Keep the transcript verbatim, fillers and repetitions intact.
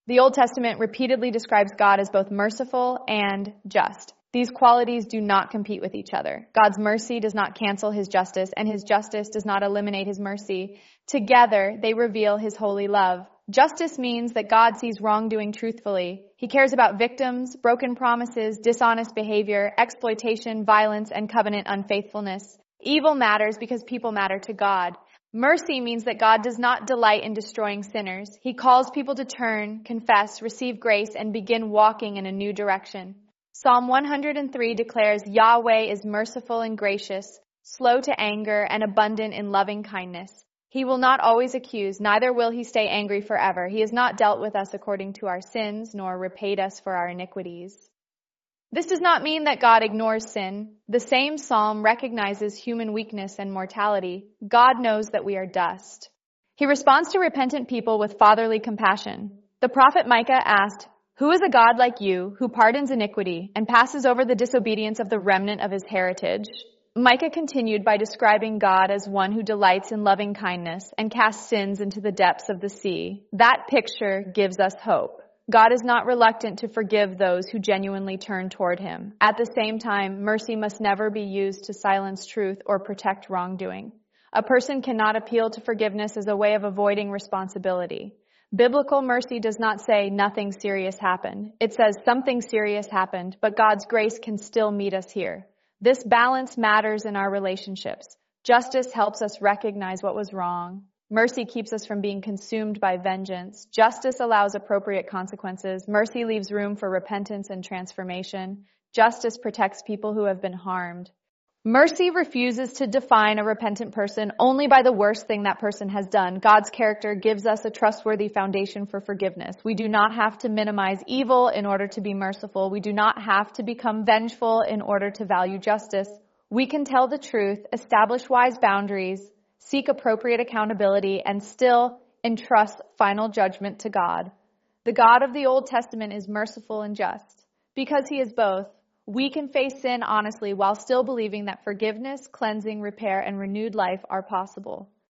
The Old Testament repeatedly describes God as both merciful and just. These qualities do not compete with each other. God's mercy does not cancel his justice, and his justice does not eliminate his mercy. Together, they reveal his holy love. Justice means that God sees wrongdoing truthfully. He cares about victims, broken promises, dishonest behavior, exploitation, violence, and covenant unfaithfulness. Evil matters because people matter to God. Mercy means that God does not delight in destroying sinners. He calls people to turn, confess, receive grace, and begin walking in a new direction. Psalm one hundred three declares, Yahweh is merciful and gracious, slow to anger, and abundant in loving kindness. He will not always accuse, neither will he stay angry forever. He has not dealt with us according to our sins, nor repaid us for our iniquities. This does not mean that God ignores sin. The same psalm recognizes human weakness and mortality. God knows that we are dust. He responds to repentant people with fatherly compassion. The prophet Micah asked, Who is a God like you, who pardons iniquity and passes over the disobedience of the remnant of his heritage? Micah continued by describing God as one who delights in loving kindness and casts sins into the depths of the sea. That picture gives us hope. God is not reluctant to forgive those who genuinely turn toward him. At the same time, mercy must never be used to silence truth or protect wrongdoing. A person cannot appeal to forgiveness as a way of avoiding responsibility. Biblical mercy does not say nothing serious happened. It says something serious happened, but God's grace can still meet us here. This balance matters in our relationships. Justice helps us recognize what was wrong. Mercy keeps us from being consumed by vengeance. Justice allows appropriate consequences. Mercy leaves room for repentance and transformation. Justice protects people who have been harmed. Mercy refuses to define a repentant person only by the worst thing that person has done. God's character gives us a trustworthy foundation for forgiveness. We do not have to minimize evil in order to be merciful. We do not have to become vengeful in order to value justice. We can tell the truth, establish wise boundaries, seek appropriate accountability, and still entrust final judgment to God. The God of the Old Testament is merciful and just. Because he is both, we can face sin honestly while still believing that forgiveness, cleansing, repair, and renewed life are possible.